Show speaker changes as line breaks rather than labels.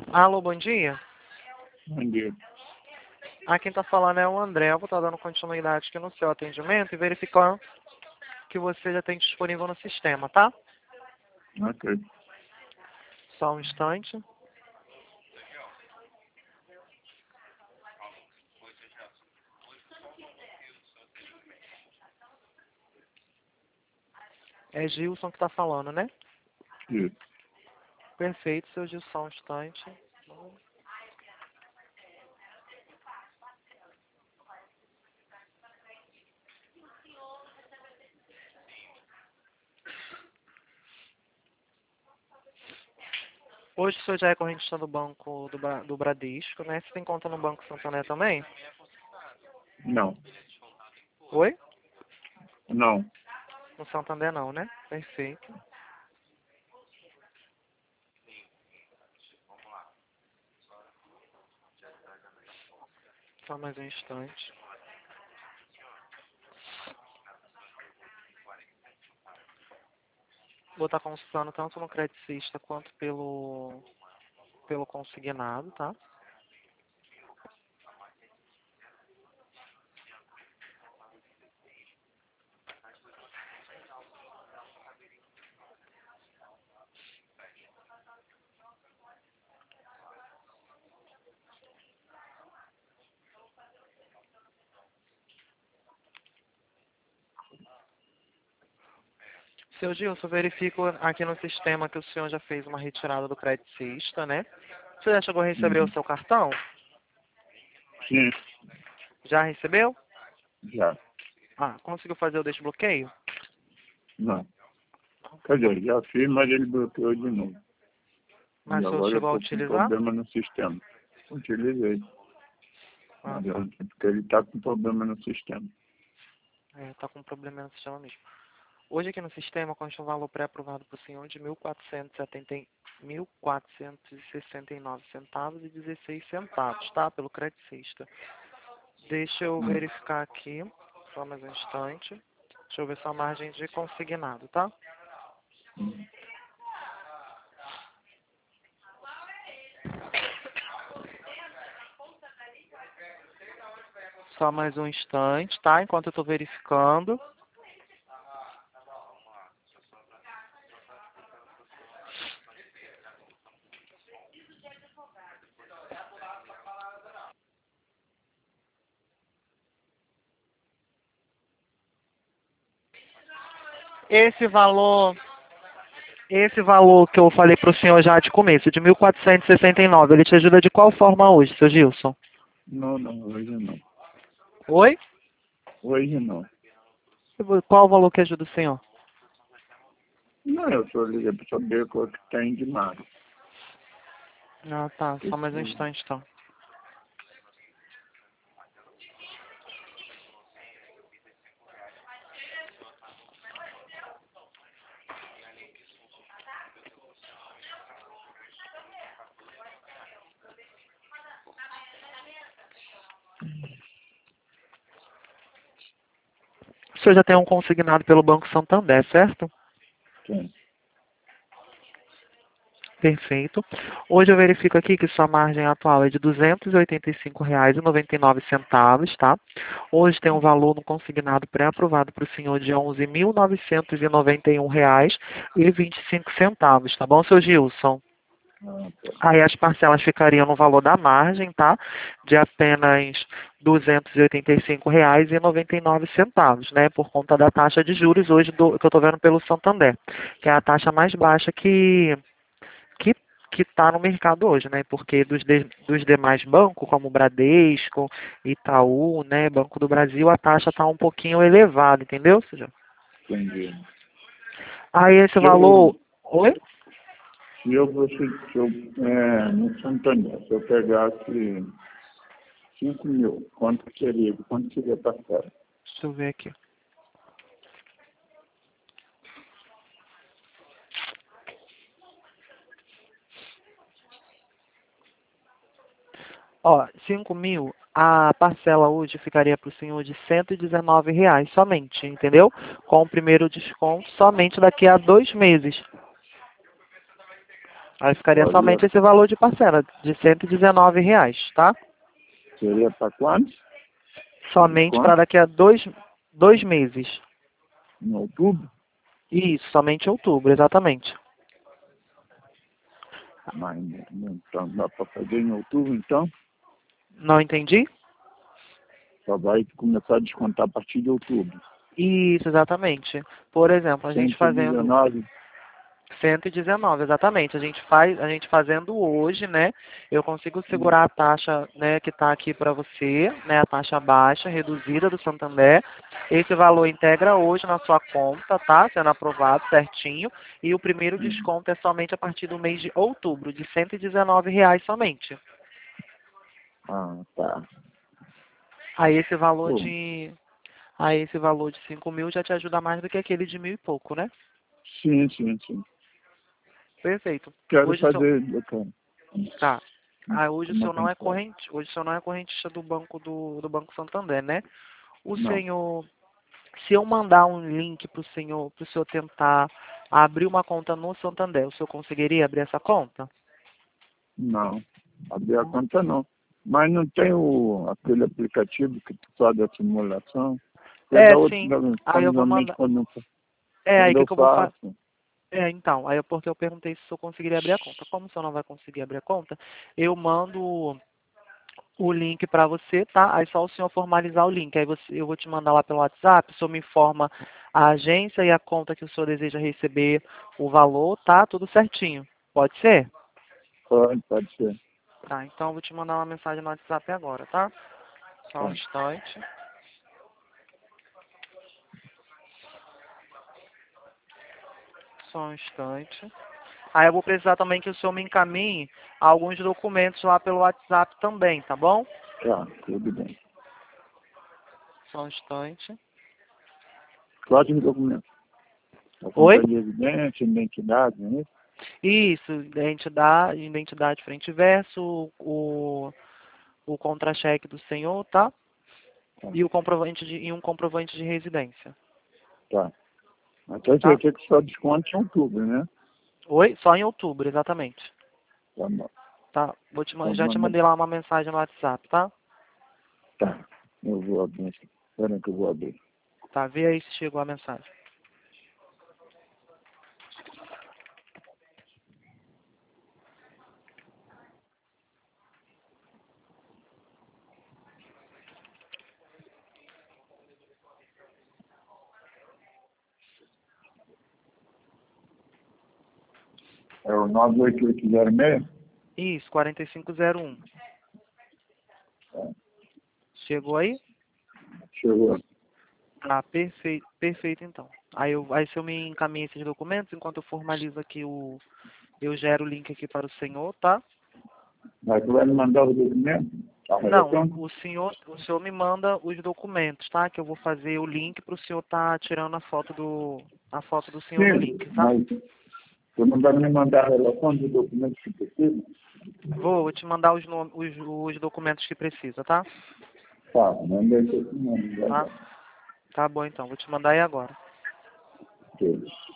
Alô, bom dia.
Bom dia.
Quem está falando é o André. Eu vou estar dando continuidade aqui no seu atendimento e verificando que você já tem disponível no sistema, tá?
Ok.
Só um instante. É Gilson que está falando, né?
Isso.
Perfeito, seu Gilson, só um instante. Hoje o senhor já é correntista do banco do Bradesco, né? Você tem conta no Banco Santander também?
Não.
Oi?
Não.
No Santander não, né? Perfeito. Só mais um instante. Vou estar consultando tanto no Credicista quanto pelo consignado, tá? Seu Gilson, eu verifico aqui no sistema que o senhor já fez uma retirada do Credicista, né? Você já chegou a receber o
Uhum.
seu cartão?
Sim,
Já recebeu?
já.
Conseguiu fazer o desbloqueio?
Não. Quer dizer, já fiz, mas ele bloqueou de novo.
Mas
E
o senhor
agora eu
chegou a
estou com
utilizar?
problema no sistema. Utilizei.
Ah,
Mas
tá.
porque ele está com problema no sistema.
Tá com problema no sistema mesmo. Hoje aqui no sistema consta um valor pré-aprovado para o senhor de 1.469 centavos e 16 centavos, tá? Pelo Credicista. Deixa eu
Hum.
verificar aqui, só mais um instante. Deixa eu ver sua margem de consignado, tá?
Hum.
Só mais um instante, tá? Enquanto eu estou verificando. Esse valor que eu falei para o senhor já de começo, de 1.469, ele te ajuda de qual forma hoje, seu Gilson?
Não, não, hoje não.
Oi?
Hoje não.
Qual o valor que ajuda o senhor?
Não, eu só liguei para saber qual que tem de mais.
Tá. Só mais um
Isso.
instante, então. O senhor já tem um consignado pelo Banco Santander, certo?
Sim.
Perfeito. Hoje eu verifico aqui que sua margem atual é de R$ 285,99, tá? Hoje tem um valor no consignado pré-aprovado para o senhor de R$ 11.991,25, tá bom, seu Gilson?
Ah, tá.
Aí as parcelas ficariam no valor da margem, tá? De apenas R$ 285,99, né? Por conta da taxa de juros hoje que eu estou vendo pelo Santander, que é a taxa mais baixa que que está no mercado hoje, né? Porque dos demais bancos, como Bradesco, Itaú, né, Banco do Brasil, a taxa está um pouquinho elevada, entendeu, Sujão?
Entendi.
Aí esse
Se eu,
valor... Oi?
no Santander, se eu pegasse 5 mil, quanto seria? Quanto seria parcela?
Deixa eu ver aqui. Ó, 5 mil, a parcela hoje ficaria para o senhor de R$ 119 somente, entendeu? Com o primeiro desconto somente daqui a 2 meses. Aí ficaria
Olha,
somente esse valor de parcela, de R$ 119, tá?
seria para quantos?
Somente
Quanto?
para daqui a dois meses.
Em outubro?
Isso, somente em outubro, exatamente.
Mas então, dá para fazer em outubro, então?
Não entendi?
Só vai começar a descontar a partir de outubro.
Isso, exatamente. Por exemplo, a gente fazendo
119?
119, exatamente. A gente fazendo hoje, né? Eu consigo segurar a taxa, né, que está aqui para você, né, a taxa baixa, reduzida do Santander. Esse valor integra hoje na sua conta, tá? Sendo aprovado certinho. E o primeiro desconto é somente a partir do mês de outubro, de R$ 119 somente.
Ah, tá.
Aí esse valor
Pô,
de Aí esse valor de 5.000 já te ajuda mais do que aquele de 1.000 e pouco, né?
sim, sim, sim.
Perfeito.
Quero
Hoje o senhor...
fazer, doutor.
Tá. Ah, hoje o
Uma
senhor não é
pensão.
corrente, hoje o senhor não é correntista do Banco Santander, né? O
Não.
senhor, se eu mandar um link para o senhor tentar abrir uma conta no Santander, o senhor conseguiria abrir essa conta?
Não. Abrir a conta não. Mas não tem aquele aplicativo que tu faz a simulação? Porque
É,
da outra,
sim. Aí eu vou
normalmente
mandar.
quando
Aí
eu
que eu vou fazer?
faço,
Então, aí é porque eu perguntei se o senhor conseguiria abrir a conta. Como o senhor não vai conseguir abrir a conta, eu mando o link para você, tá? Aí só o senhor formalizar o link. Aí eu vou te mandar lá pelo WhatsApp, o senhor me informa a agência e a conta que o senhor deseja receber, o valor, tá? Tudo certinho. Pode ser?
pode ser.
Tá, então eu vou te mandar uma mensagem no WhatsApp agora, tá? Só um
Tá.
instante. Só um instante. Aí eu vou precisar também que o senhor me encaminhe alguns documentos lá pelo WhatsApp também, tá bom?
Tá, tudo bem.
Só um instante.
Quatro documentos. A
Oi?
conta de evidência, identidade, né?
Isso, identidade frente e verso, o contra-cheque do senhor, tá?
Tá.
E um comprovante de residência,
Tá. Até você
tá?
quer que só desconte em outubro, né?
Oi? Só em outubro, exatamente.
Tá bom.
Tá?
Então,
Já te mandei lá uma mensagem no WhatsApp, tá?
tá. Eu vou abrir. Espera que eu vou abrir.
Tá, vê aí se chegou a mensagem.
É o 98806?
Isso, 4501.
Tá.
Chegou aí?
Chegou.
Ah, perfeito, perfeito então. Aí se eu me encaminho esses documentos, enquanto eu formalizo aqui eu gero o link aqui para o senhor, tá?
Mas tu vai me mandar o documento? A
Não,
relação?
o senhor me manda os documentos, tá? Que eu vou fazer o link para o senhor tá tirando a foto do senhor no link,
Sim,
tá?
mas tu não vai me mandar a relação dos documentos que precisa?
Vou te mandar os documentos que precisa, tá?
Tá, manda esse documento.
Tá? Tá bom então, vou te mandar aí agora.
Ok.